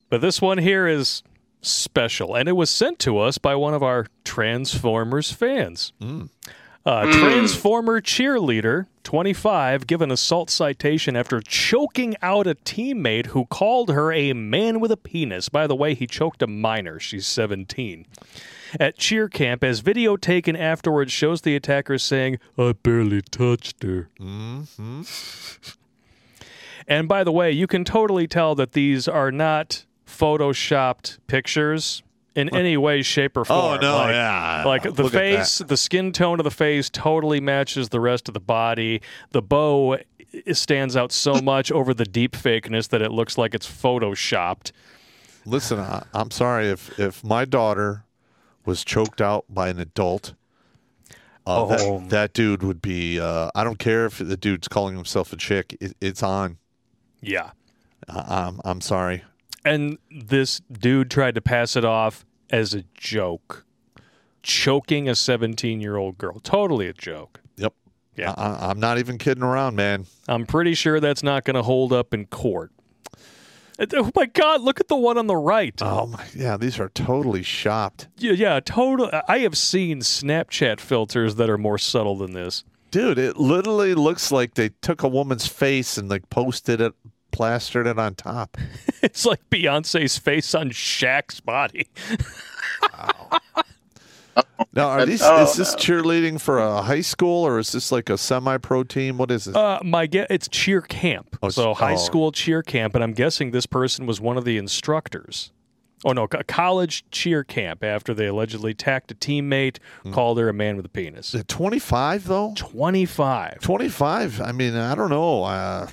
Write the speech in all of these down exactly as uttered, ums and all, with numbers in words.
But this one here is special, and it was sent to us by one of our Transformers fans. Mm. Uh, Mm. Transformer cheerleader, twenty-five, given assault citation after choking out a teammate who called her a man with a penis. By the way, he choked a minor. She's seventeen. At cheer camp, as video taken afterwards shows the attacker saying, "I barely touched her." Mm-hmm. And by the way, you can totally tell that these are not photoshopped pictures in any way, shape, or form. Oh, no, like, yeah. Like the Look at face, the skin tone of the face totally matches the rest of the body. The bow it stands out so much over the deep fakeness that it looks like it's photoshopped. Listen, I, I'm sorry if, if my daughter was choked out by an adult. Uh, Oh. that, that dude would be, uh, I don't care if the dude's calling himself a chick. It, it's on. Yeah. I, I'm, I'm sorry. And this dude tried to pass it off as a joke. Choking a seventeen-year-old girl. Totally a joke. Yep. Yeah. I, I'm not even kidding around, man. I'm pretty sure that's not going to hold up in court. Oh, my God. Look at the one on the right. Oh, my. Yeah, these are totally shopped. Yeah, yeah, total. I have seen Snapchat filters that are more subtle than this. Dude, it literally looks like they took a woman's face and like posted it, plastered it on top. It's like Beyonce's face on Shaq's body. Now, are these, Oh, is this cheerleading for a high school or is this like a semi-pro team? What is this? Uh, my guess, it's cheer camp. Oh, so it's- high oh. school cheer camp, and I'm guessing this person was one of the instructors. Oh no, a college cheer camp after they allegedly attacked a teammate, Hmm. called her a man with a penis. Is it twenty-five though? twenty-five. twenty-five. I mean, I don't know. Uh,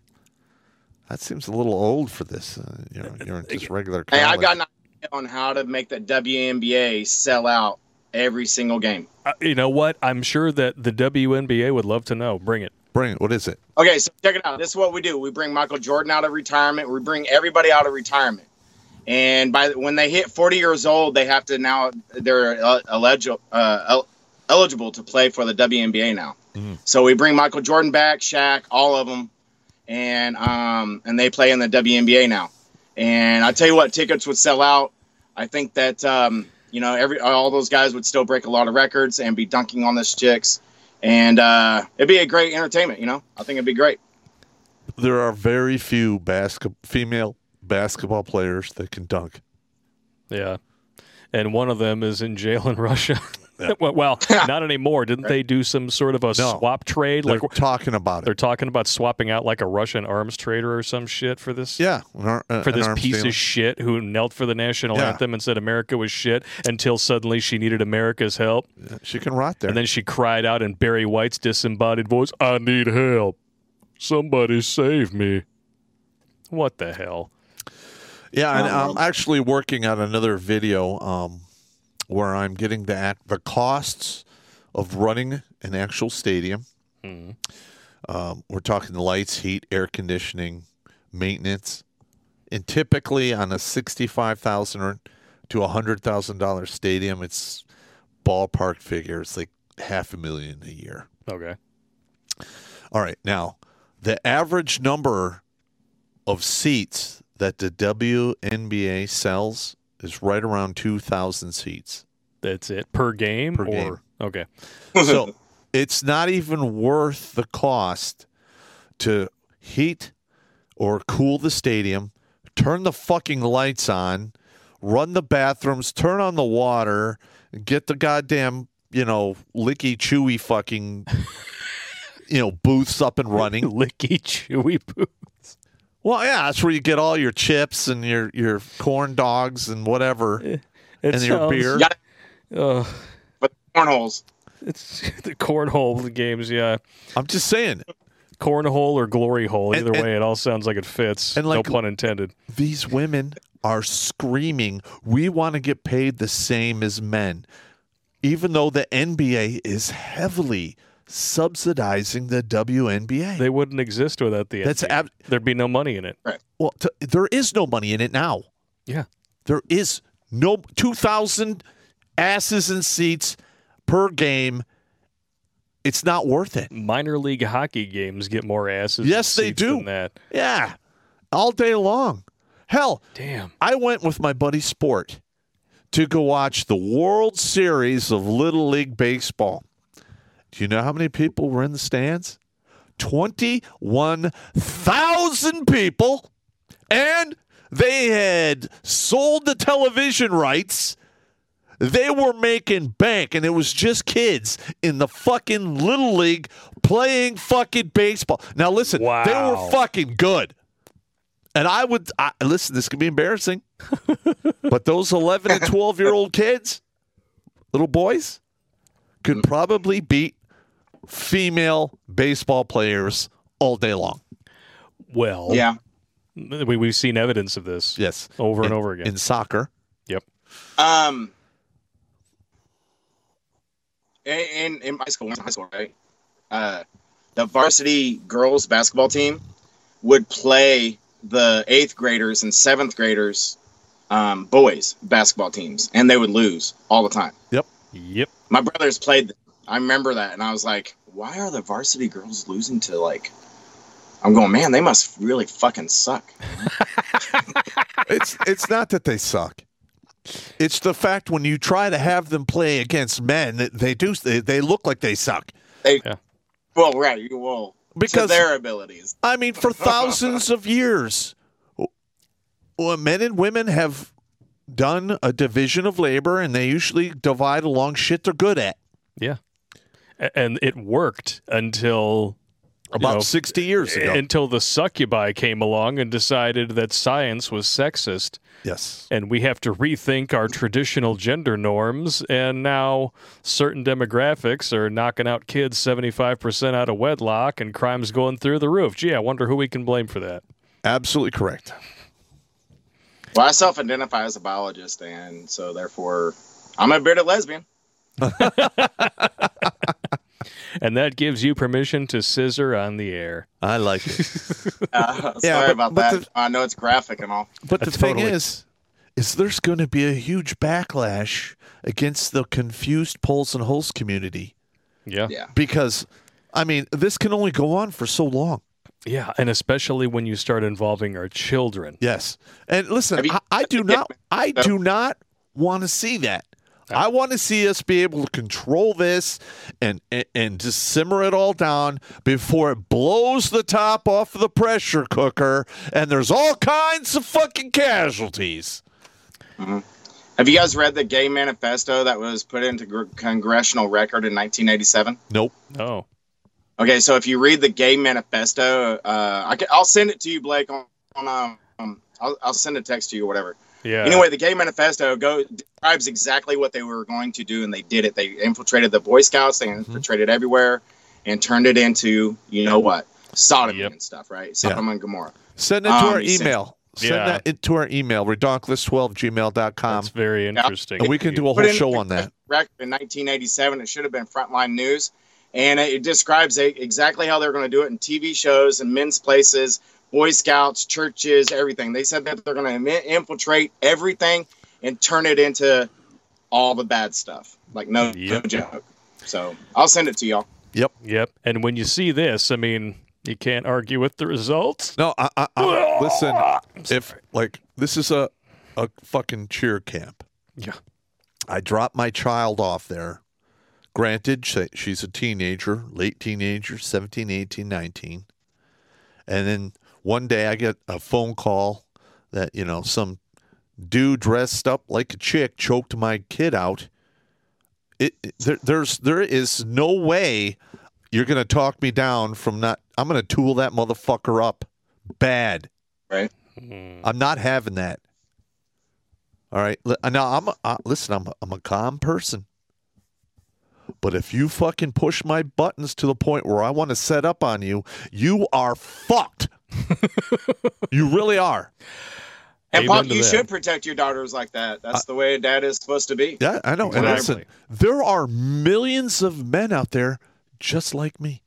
that seems a little old for this. Uh, you know, you're in just regular college. Hey, I got an idea on how to make the W N B A sell out every single game. Uh, you know what? I'm sure that the W N B A would love to know. Bring it. Bring it. What is it? Okay, so check it out. This is what we do. We bring Michael Jordan out of retirement. We bring everybody out of retirement. And by when they hit forty years old, they have to now they're uh, eligible uh, el- eligible to play for the W N B A now. Mm. So we bring Michael Jordan back, Shaq, all of them, and um and they play in the W N B A now. And I tell you what, tickets would sell out. I think that um you know every all those guys would still break a lot of records and be dunking on these chicks, and uh, it'd be a great entertainment. You know, I think it'd be great. There are very few basket female basketball players that can dunk. Yeah. And one of them is in jail in Russia. Yeah. well, well, not anymore. Didn't they do some sort of a No. swap trade? They're Like talking about they're it. talking about swapping out like a Russian arms trader or some shit for this. Yeah, an ar- uh, For an this arms piece dealer. of shit who knelt for the national Yeah. anthem and said America was shit until suddenly she needed America's help. Yeah, she can rot there. And then she cried out in Barry White's disembodied voice, "I need help. Somebody save me." What the hell? Yeah, and Um, I'm actually working on another video um, where I'm getting the act, the costs of running an actual stadium. Mhm. Um, we're talking lights, heat, air conditioning, maintenance, and typically on a sixty-five thousand dollars to a hundred thousand dollar stadium, it's ballpark figure. It's like half a million a year. Okay. All right, now the average number of seats that the W N B A sells is right around two thousand seats. That's it. Per game? Per or game. Okay. So it's not even worth the cost to heat or cool the stadium, turn the fucking lights on, run the bathrooms, turn on the water, get the goddamn, you know, licky chewy fucking, you know, booths up and running. Licky chewy booth. Well, yeah, that's where you get all your chips and your, your corn dogs and whatever, It and your sounds- beer. Yeah, Uh, but cornholes. it's the cornhole games, yeah. I'm just saying, Cornhole or glory hole. And- Either and- way, it all sounds like it fits. and like- no pun intended. these women are screaming, we want to get paid the same as men, even though the N B A is heavily subsidizing the W N B A. They wouldn't exist without the That's N B A. ab- There'd be no money in it. well, t- there is no money in it now. Yeah. There is no two thousand asses and seats per game. It's not worth it. Minor league hockey games get more asses. Yes, and they seats do. Than that. Yeah, all day long. Hell, Damn. I went with my buddy Sport to go watch the World Series of Little League Baseball. Do you know how many people were in the stands? twenty-one thousand people. And they had sold the television rights. They were making bank, and it was just kids in the fucking Little League playing fucking baseball. Now, listen, Wow. they were fucking good. And I would, I, listen, this could be embarrassing, but those eleven and twelve-year-old kids, little boys, could probably beat female baseball players all day long. Well, Yeah. we, we've seen evidence of this Yes. over and In- over again. In soccer. Yep. Um, in in my school, high school, right? Uh, the varsity girls basketball team would play the eighth graders and seventh graders, um, boys basketball teams, and they would lose all the time. Yep. Yep. My brothers played them. I remember that, and I was like, "Why are the varsity girls losing to like?" I'm going, man, they must really fucking suck. It's it's not that they suck. It's the fact when you try to have them play against men, that they do they, they look like they suck. They, Yeah. well, right, you will Because- to their abilities. I mean, for thousands of years, well, men and women have done a division of labor, and they usually divide along shit they're good at. Yeah. A- And it worked until About know, sixty years ago. until the succubi came along and decided that science was sexist, yes. and we have to rethink our traditional gender norms. And now certain demographics are knocking out kids seventy-five percent out of wedlock, and crime's going through the roof. Gee, I wonder who we can blame for that. Absolutely correct. Well, I self-identify as a biologist, and so therefore, I'm a bearded lesbian. And that gives you permission to scissor on the air. I like it. Uh, sorry Yeah, but- about but that. the- I know it's graphic and all. But the That's thing totally- is, is there's going to be a huge backlash against the confused Poles and Holes community Yeah. Yeah. because, I mean, this can only go on for so long. Yeah, and especially when you start involving our children. Yes, and listen, Have you- I, I do not, I do not want to see that. I want to see us be able to control this and, and and just simmer it all down before it blows the top off of the pressure cooker and there's all kinds of fucking casualties. Have you guys read the gay manifesto that was put into gr- congressional record in nineteen eighty-seven? Nope. Oh. Okay, so if you read the gay manifesto, uh, I can, I'll send it to you, Blake. On, on um, I'll, I'll send a text to you or whatever. Yeah. Anyway, the gay manifesto go describes exactly what they were going to do, and they did it. They infiltrated the Boy Scouts, they infiltrated everywhere, and turned it into, you know what, sodomy Yep. and stuff, right? Sodom and Gomorrah. Send it to Um, our you send- email. Send Yeah. that into our email, redonkulous twelve gmail dot com, That's very interesting. and we can do a Put whole in show the on that. Record in nineteen eighty-seven, it should have been Frontline News, and it describes a- exactly how they're going to do it in T V shows and men's places, Boy Scouts, churches, everything. They said that they're going to infiltrate everything and turn it into all the bad stuff. Like, no, Yep. no joke. So I'll send it to y'all. Yep. Yep. And when you see this, I mean, you can't argue with the results. No, I, I, I listen. If like this is a a fucking cheer camp, Yeah. I drop my child off there. Granted, she- she's a teenager, late teenager, seventeen, eighteen, nineteen. And then one day I get a phone call that, you know, some dude dressed up like a chick choked my kid out. It, it- there, there's there is no way you're going to talk me down from not I'm going to tool that motherfucker up bad. Right? I'm not having that. All right. Li- Now I'm a, uh, listen. I'm a, I'm a calm person, but if you fucking push my buttons to the point where I want to set up on you, you are fucked. You really are. And Amen Pop, to you that. should protect your daughters like that. That's the way a dad is supposed to be. Yeah, I know. And Exactly. listen, there are millions of men out there just like me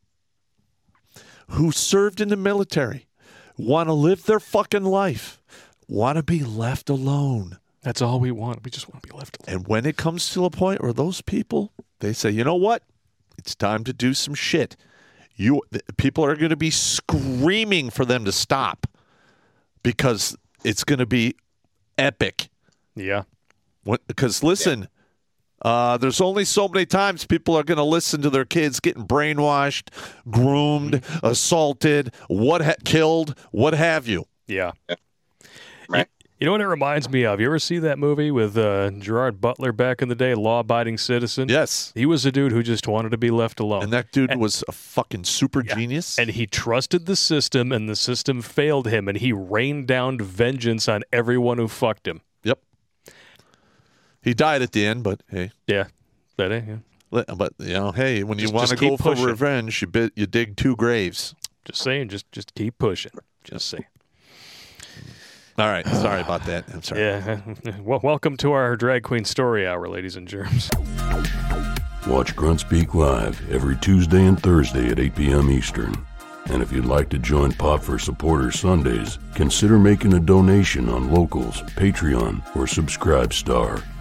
who served in the military, want to live their fucking life, want to be left alone. That's all we want. We just want to be left alone. And when it comes to a point where those people, they say, you know what? It's time to do some shit. You th- people are going to be screaming for them to stop because it's going to be epic. Yeah. Because listen, yeah. uh, there's only so many times people are going to listen to their kids getting brainwashed, groomed, mm-hmm. assaulted, what ha- killed, what have you. Yeah. yeah. Right. You know what it reminds me of? You ever see that movie with uh, Gerard Butler back in the day, Law Abiding Citizen? Yes. He was a dude who just wanted to be left alone. And that dude and, was a fucking super yeah. genius. And he trusted the system, and the system failed him, and he rained down vengeance on everyone who fucked him. Yep. He died at the end, but hey. Yeah. But, hey, yeah. but you know, hey, when you just, want just to go pushing. for revenge, you, bit, you dig two graves. Just saying, just, just keep pushing. Just saying. All right. Sorry about that. I'm sorry. Yeah. Well, welcome to our Drag Queen Story Hour, ladies and germs. Watch Grunt Speak Live every Tuesday and Thursday at eight p.m. Eastern. And if you'd like to join Pop for Supporters Sundays, consider making a donation on Locals, Patreon, or Subscribe Star.